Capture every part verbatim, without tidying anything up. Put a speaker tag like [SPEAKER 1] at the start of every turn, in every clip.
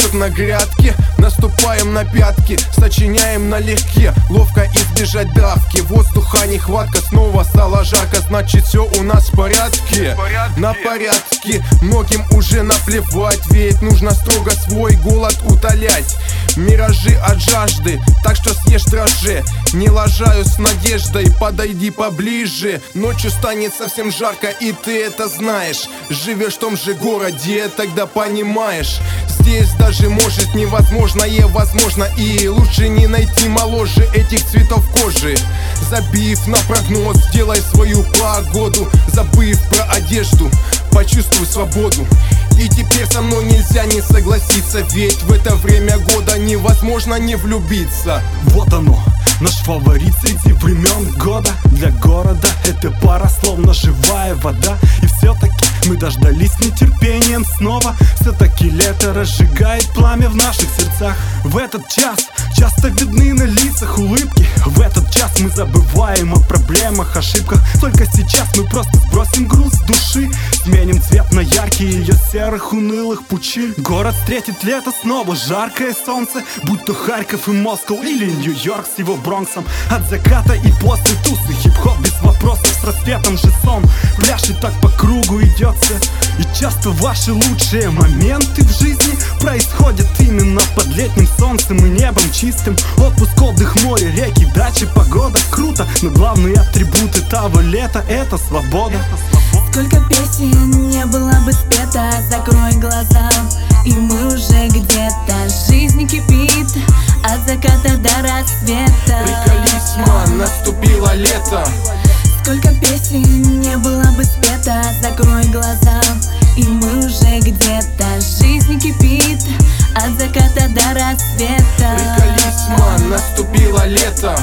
[SPEAKER 1] растет на грядке. Наступаем на пятки, сочиняем налегке. Ловко избежать давки, воздуха нехватка. Снова стало жарко, значит все у нас в порядке. На порядке, многим уже наплевать. Ведь нужно строго свой голод утолять. Миражи от жажды, так что съешь дрожжи. Не лажаю с надеждой, подойди поближе. Ночью станет совсем жарко, и ты это знаешь. Живешь в том же городе, тогда понимаешь. Здесь даже может невозможное возможно. И лучше не найти моложе этих цветов кожи. Забив на прогноз, сделай свою погоду. Забыв про одежду, почувствуй свободу. И теперь со мной нельзя не согласиться. Ведь в это время года невозможно не влюбиться.
[SPEAKER 2] Вот оно, наш фаворит среди времен года. Для города эта пара словно живая вода. И все-таки мы дождались с нетерпением снова. Все-таки лето разжигает пламя в наших сердцах. В этот час часто видны на лицах улыбки. В этот час мы забываем о проблемах, ошибках. Только сейчас мы просто сбросим груз с души. Сменим цвет на яркий ее серых унылых пучин. Город встретит лето снова, жаркое солнце. Будь то Харьков и Москва или Нью-Йорк с его Бронксом. От заката и после тусы хип-хоп без вопросов. С рассветом же сон пляшет так по кругу идет все. И часто ваши лучшие моменты в жизни происходят именно под летним солнцем и небом чистым. Отпуск, отдых, море, реки, дачи, погода. Круто, но главный атрибут этого лета — это свобода.
[SPEAKER 3] Сколько песен не было бы спета, закрой глаза, и мы уже где-то. Жизнь кипит от заката до рассвета.
[SPEAKER 1] Приколись, ман, наступило лето.
[SPEAKER 3] Сколько песен не было бы спета, закрой глаза, и мы уже где-то. Жизнь кипит от заката до рассвета.
[SPEAKER 1] Приколись, ман, наступило лето.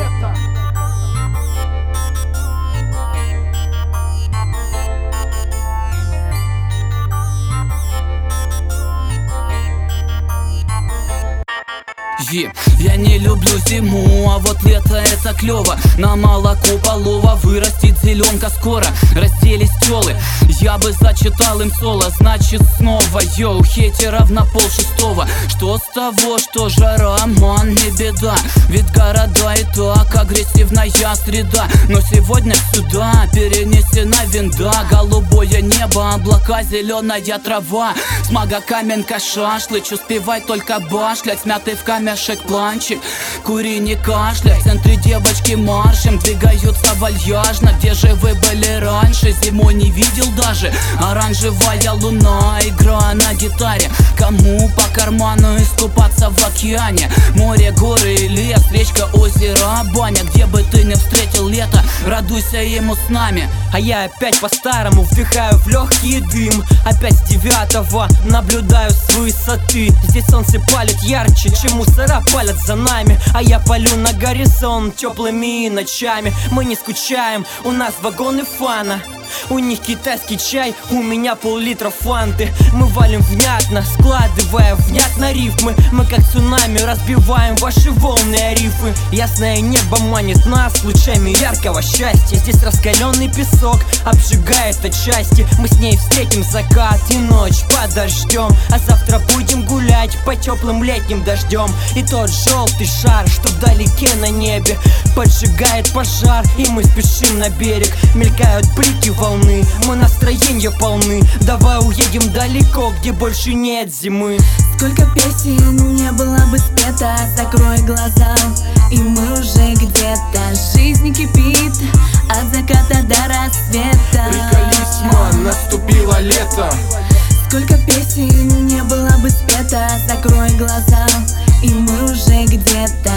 [SPEAKER 4] Yeah. Я не люблю зиму, а вот лето это клево. На молоко полова вырастет зеленка скоро. Разделись пчелы, я бы зачитал им соло. Значит снова, йоу, хейтеров на пол шестого. Что с того, что жара, ман, не беда. Ведь города и так агрессивная среда. Но сегодня сюда перенесена винда. Голубое небо, облака, зеленая трава. Смага, каменка, шашлыч. Успевай только башлять, смятый в камешек планчик. Кури, не кашляй, в центре девочки маршем двигаются вальяжно. Где же вы были раньше? Зимой не видел даже. Оранжевая луна, игра на гитаре. Кому по карману искупаться в океане? Море, горы, лес, речка, озеро, баня. Где бы ты не встретил лето, радуйся ему с нами.
[SPEAKER 5] А я опять по-старому вдыхаю в легкий дым. Опять с девятого наблюдаю с высоты. Здесь солнце палит ярче, чем мусора палят за нами. А я палю на горизонт теплыми ночами. Мы не скучаем, у нас вагоны фана. У них китайский чай, у меня пол-литра фанты. Мы валим внятно, складывая внятно рифмы. Мы как цунами разбиваем ваши волны и рифы. Ясное небо манит нас лучами яркого счастья. Здесь раскаленный песок обжигает отчасти. Мы с ней встретим закат и ночь под дождем. А завтра будем гулять по теплым летним дождем. И тот желтый шар, что вдалеке на небе, поджигает пожар, и мы спешим на берег. Мелькают блики волны, мы настроения полны. Давай уедем далеко, где больше нет зимы.
[SPEAKER 3] Сколько песен не было бы спета, закрой глаза, и мы уже где-то. Жизнь кипит от заката до рассвета.
[SPEAKER 1] Приколись, ман, наступило лето.
[SPEAKER 3] Сколько песен не было бы спета, закрой глаза, и мы уже где-то.